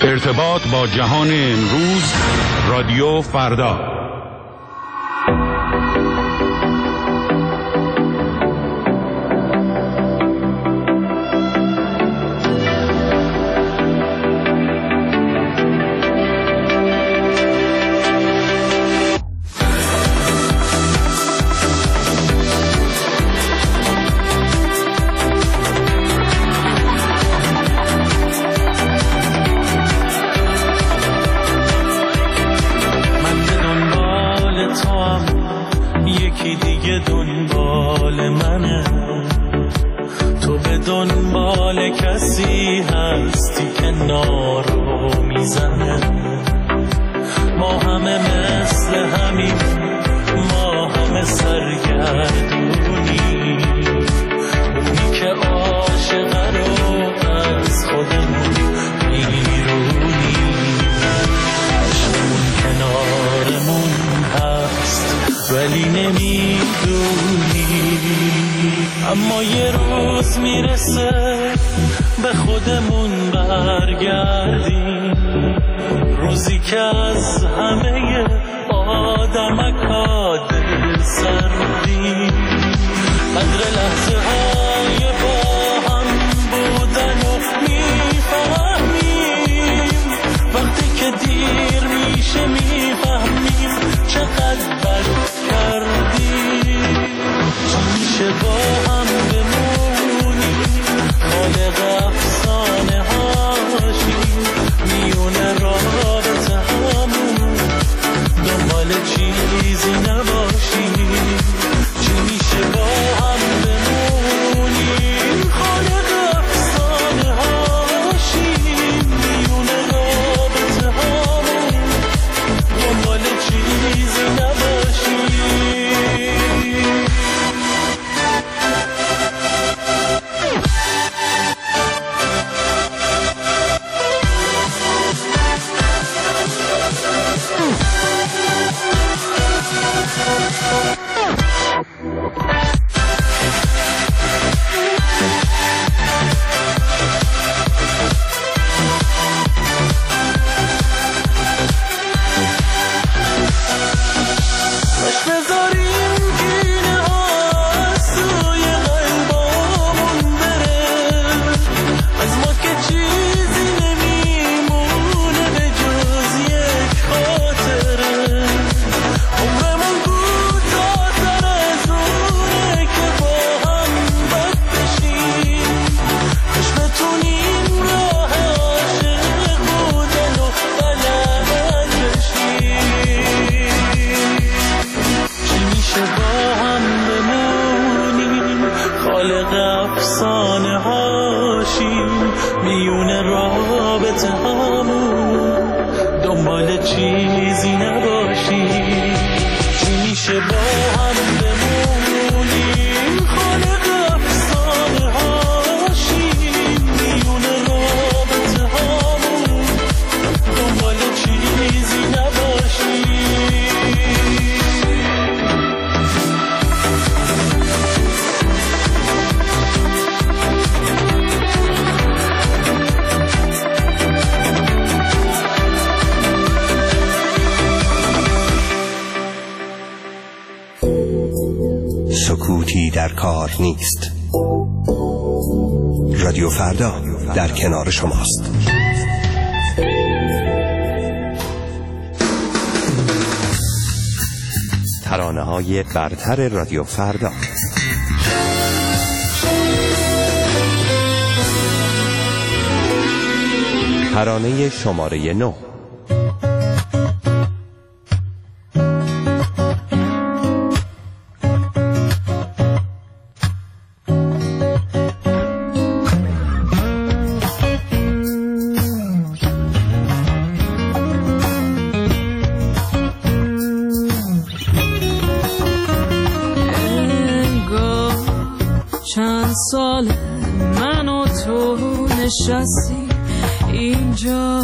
ارتباط با جهان امروز، رادیو فردا. اما یه روز میرسه به خودمون برگردیم، روزی که از همه آدمکا دل سردیم، قدر لحظه های با هم بودن و میفهمیم، وقتی که دیر میشه میفهمیم چقدر بد کردیم. چی میشه با هم بمونیم، خالق افسانه هاشیم، میونه رابطه همون، دنبال چیزی نباشیم. چی میشه با هم بمونیم، خالق افسانه هاشیم، میونه رابطه همون، دنبال چیزی نباشیم. سکوتی در کار نیست. رادیو فردا در کنار شماست. ترانه‌های برتر رادیو فردا. ترانه شماره 9. سال من و تو نشستی اینجا،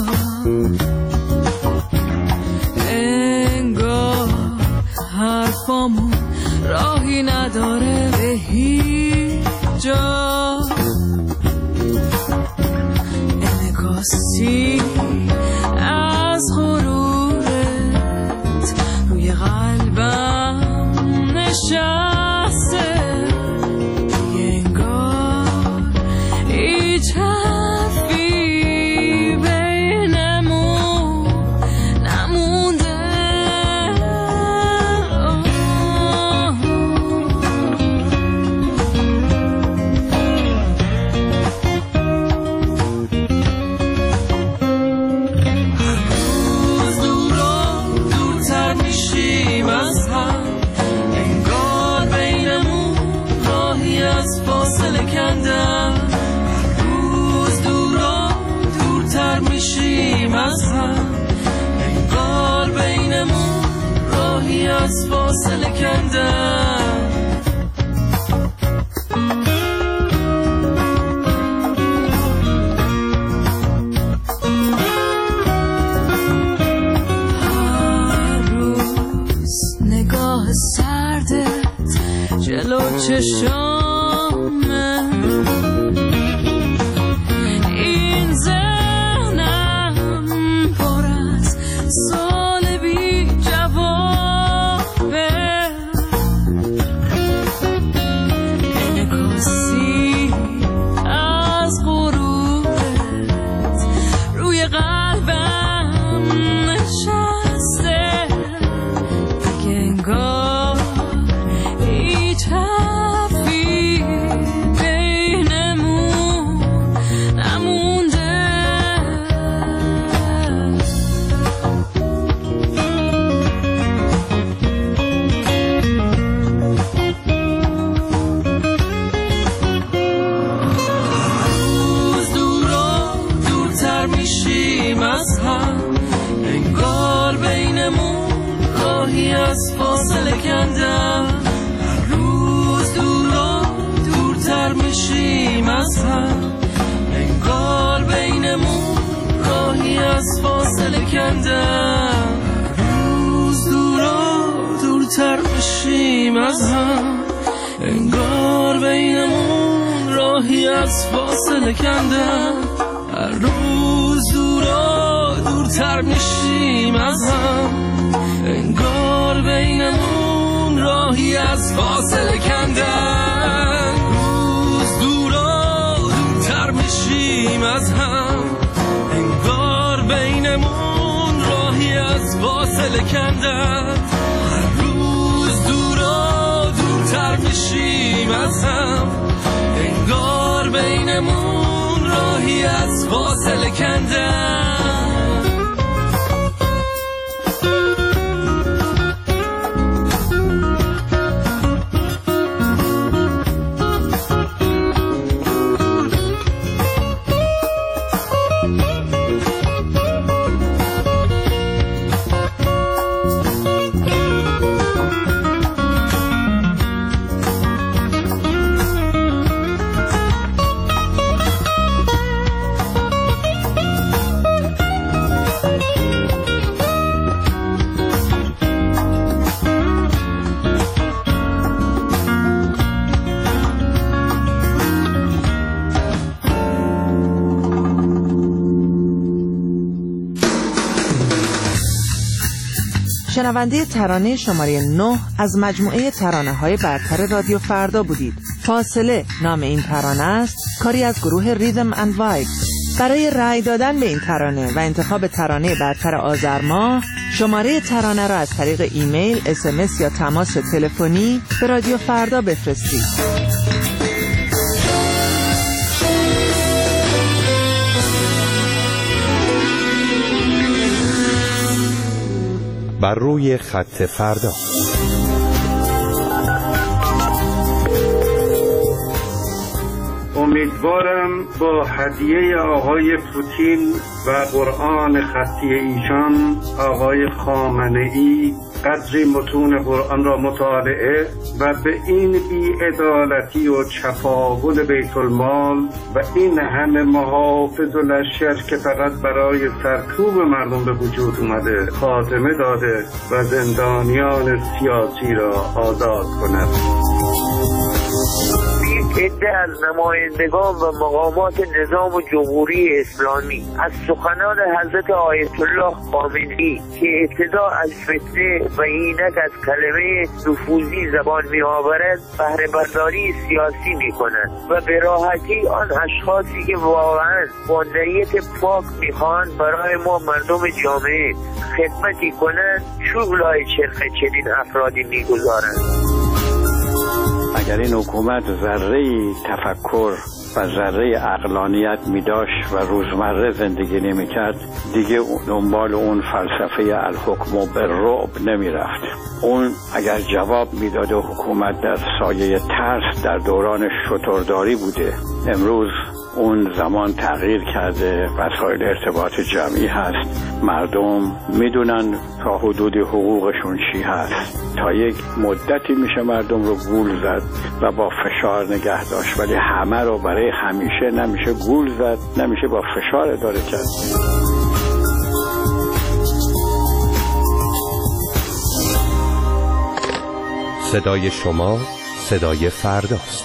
انگار حرفامون راهی نداره به هیچ جا. انگاستی میشیم از هم، انگار بینمون راهی از فاصله کندن. هر روز نگاه سردت جلو چشامه، این ذهنم پر از سال بی جوابه، انعکاسی از غروبت روی قلبم نشسته، دیگه انگار هیچ حرفی بینمون نمونده. روز دور و دورتر میشیم از هم، انگار بینمون راهی از فاصله کندن. روز دور و دورتر میشیم از هم، انگار بینمون راهی از فاصله کندن. روز دور و دورتر میشیم از هم، انگار بینمون راهی از فاصله کندن. هر روز دور و دورتر میشیم از هم، انگار بینمون راهی از فاصله کندن. روز دور و دورتر میشیم از هم، انگار بینمون راهی از فاصله کندن. هر روز دور و دورتر میشیم از هم، انگار بینمون راهی از فاصله کندن. شنونده ترانه شماره 9 از مجموعه ترانه‌های برتر رادیو فردا بودید. فاصله نام این ترانه است، کاری از گروه ریدم اند وایب. برای رأی دادن به این ترانه و انتخاب ترانه برتر آذر ماه، شماره ترانه را از طریق ایمیل، SMS یا تماس تلفنی به رادیو فردا بفرستید. بر روی خط فردا. امیدوارم با هدیه آقای پوتین و قرآن خطی ایشان، آقای خامنه‌ای قدری متون قرآن را مطالعه و به این بی‌عدالتی و چپاول بیت المال و این همه محافظ و لشکر که فقط برای سرکوب مردم به وجود اومده خاتمه داده و زندانیان سیاسی را آزاد کند. عده از نمایندگان و مقامات نظام جمهوری اسلامی از سخنان حضرت آیت الله خامنه‌ای که ابتدا از فتنه و اینک از کلمه نفوذی زبان می آورد بهره برداری سیاسی می کنند و به راحتی آن اشخاصی که واقعا واندریت پاک می خوان برای ما مردم جامعه خدمتی کنند چوب لای چرخ چنین افرادی می گذارند. اگر این حکومت ذره‌ای تفکر و ذره عقلانیت می داشت و روزمره زندگی نمی کرد، دیگه دنبال اون فلسفه الحکم بالرعب نمی رفت. اون اگر جواب می داده حکومت در سایه ترس در دوران شترداری بوده، امروز اون زمان تغییر کرده، وسایل ارتباط جمعی هست، مردم میدونن تا حدودی حقوقشون چی هست. تا یک مدتی میشه مردم رو گول زد و با فشار نگه داشت، ولی همه رو برای همیشه نمیشه گول زد، نمیشه با فشار اداره کرد. صدای شما صدای فرداست.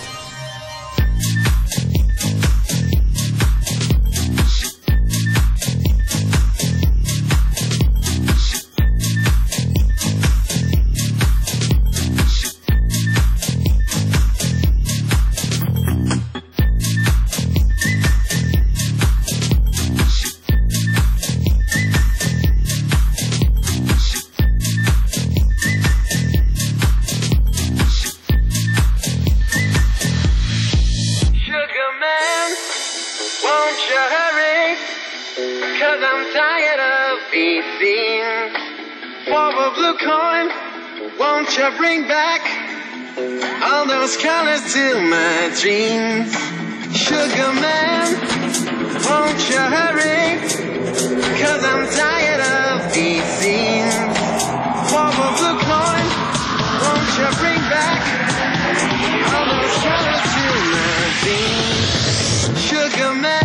Bring back all those colors to my dreams. Sugar man, won't you hurry? 'Cause I'm tired of these scenes. For a blue coin, won't you bring back all those colors to my dreams? Sugar man.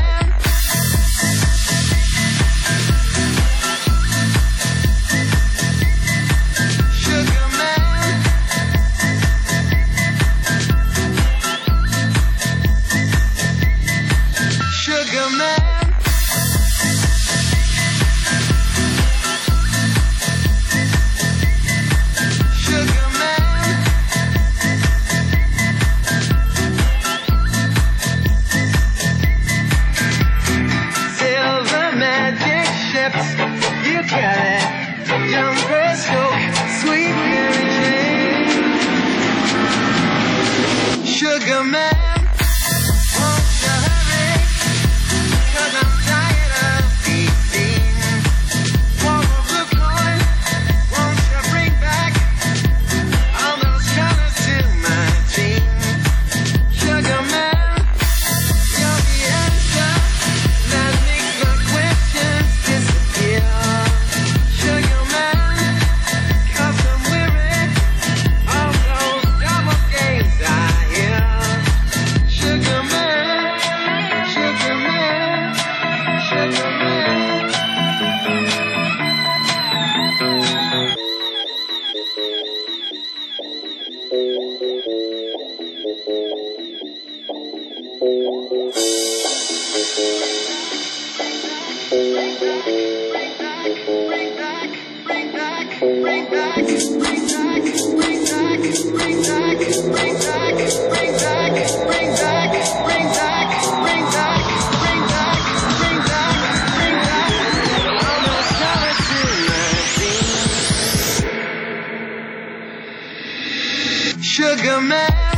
Sugar man, won't you hurry? 'Cause I'm tired of these scenes. For a blue coin, won't you bring back all those colors to my dreams? Sugar man, you're the answer that makes my questions disappear. Sugar man, 'cause I'm weary of those double games I hear. Sugar man, sugar man, sugar man. Sugar man.